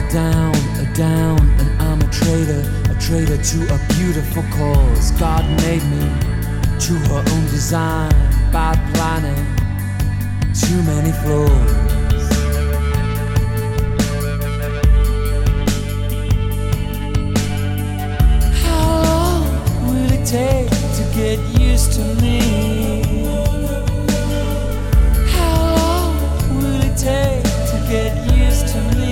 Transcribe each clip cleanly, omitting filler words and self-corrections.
down, and I'm a traitor to a beautiful cause. God made me to her own design, bad planning, too many flaws. How long will it take to get used to me? How long will it take to get used to me?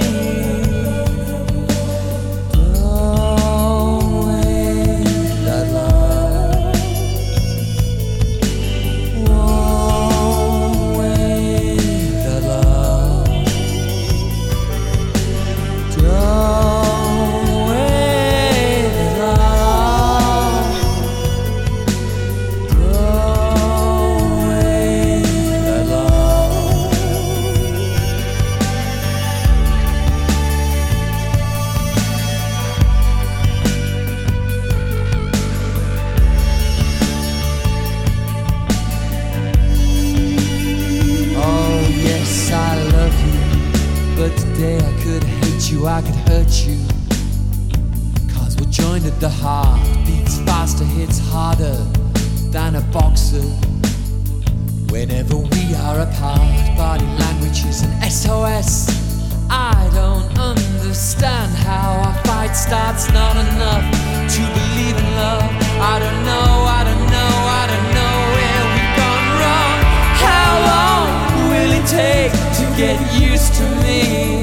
But today I could hate you, I could hurt you, 'cause we're joined at the heart. Beats faster, hits harder than a boxer. Whenever we are apart, body language is an SOS. I don't understand how our fight starts not enough to believe in love. I don't know where we've gone wrong. How long will it take to get used to me?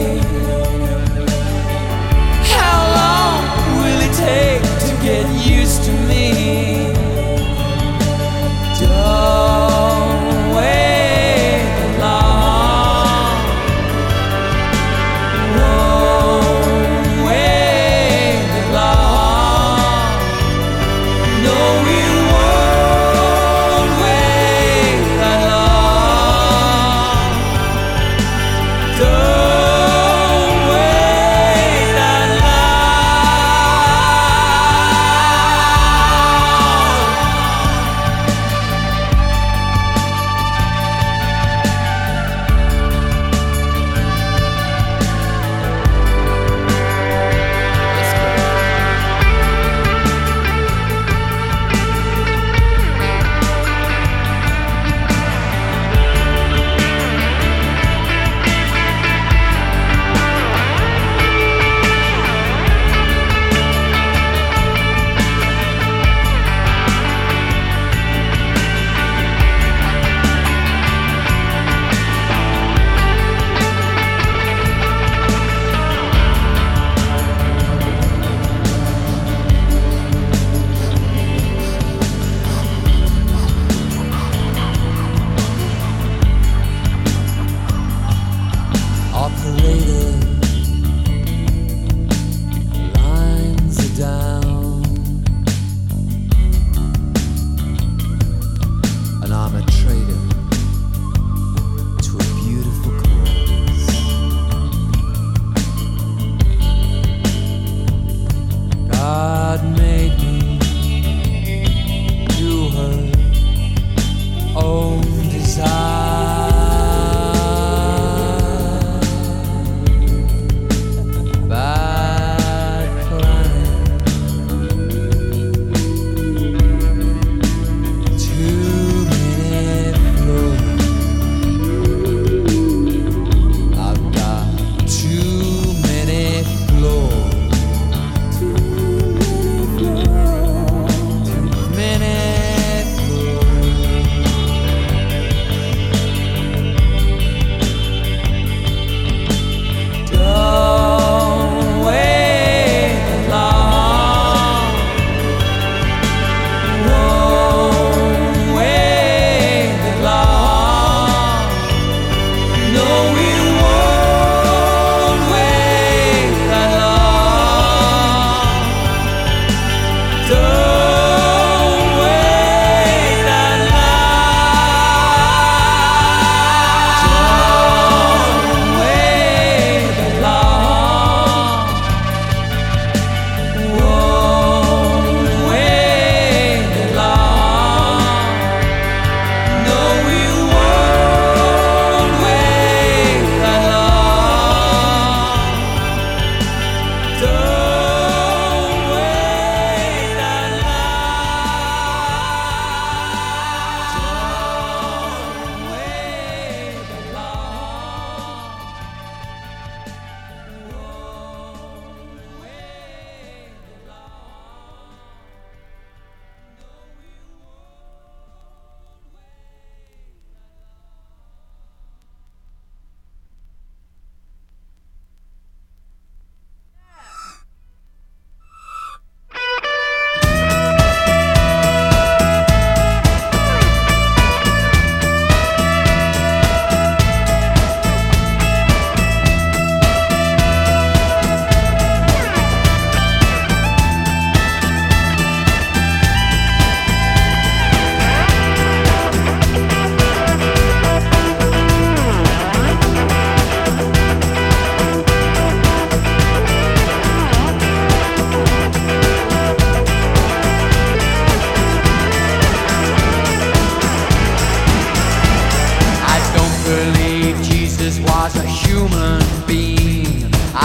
How long will it take to get used to me? Don't wait long. Whoa.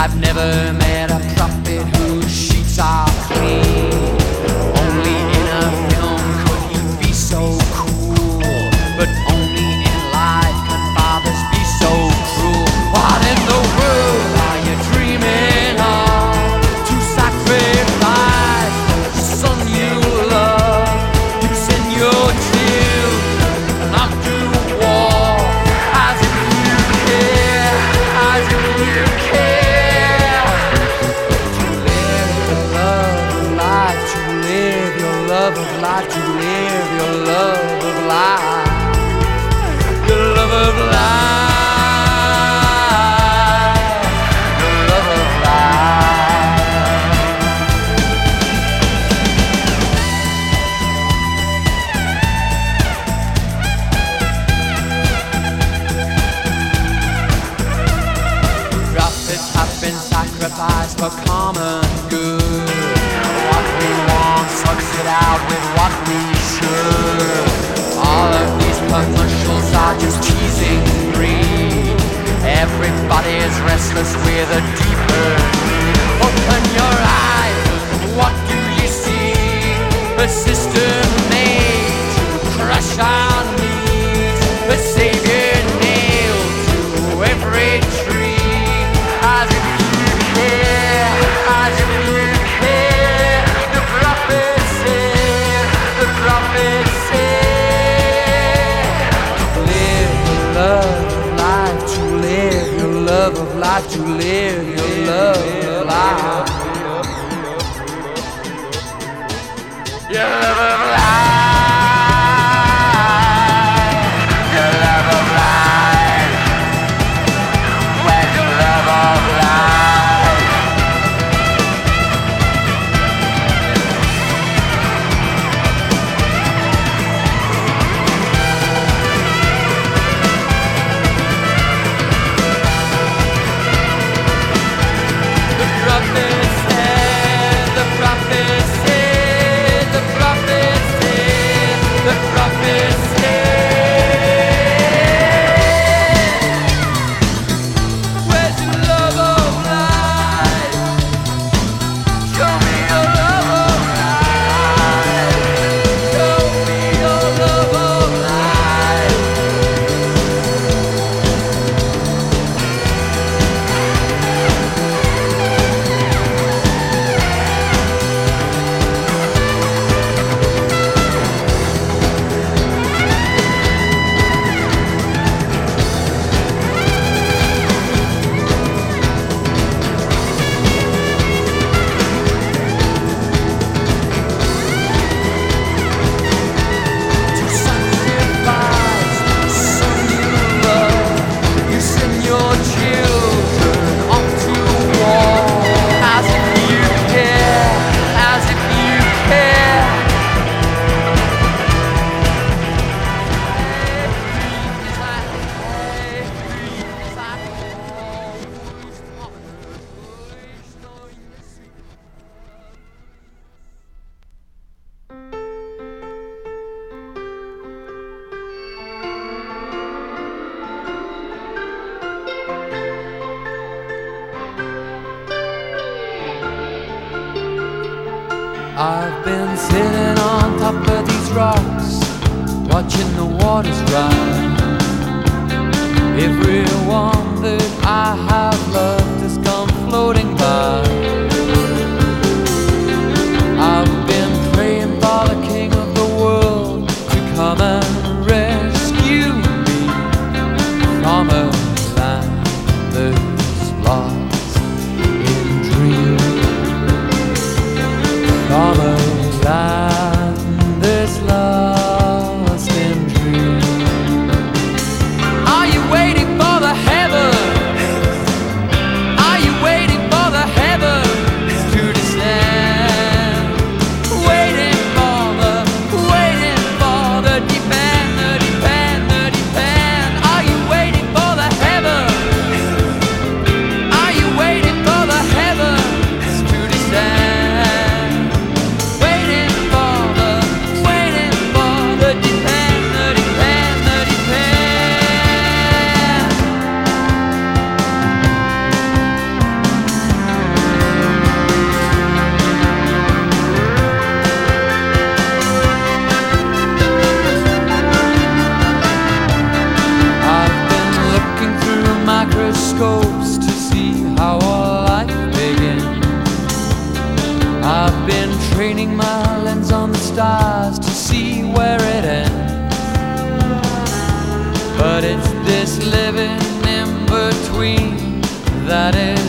I've never met a prophet whose sheets are clean. Only in a film could he be so cool, but only in life can fathers be so cruel. What in the world are you dreaming of? To sacrifice the son you love, to send your children out to war, as if you care, as if you care. To live the love of life, to live your love of life, to live your love of life, your love of life. Sacrifice for common good. What we want sucks it out with what we should. All of these commercials are just teasing greed. Everybody's restless with a deeper need. Open your eyes, what do you see? A system made to crush our needs. A savior nailed to every tree. As if you care, as if you care. The prophet said, the prophet said, live your love of life, to live your love of life, to live your love of life, your love of life. I've been sitting on top of these rocks, watching the waters rise. Everyone that I have loved has come floating by. I've been praying for the King of the world to come and rescue me from a land that's lost in dreams. From a land that's lost in dreams. Are you waiting for the heaven training my lens on the stars to see where it ends. But it's this living in between that is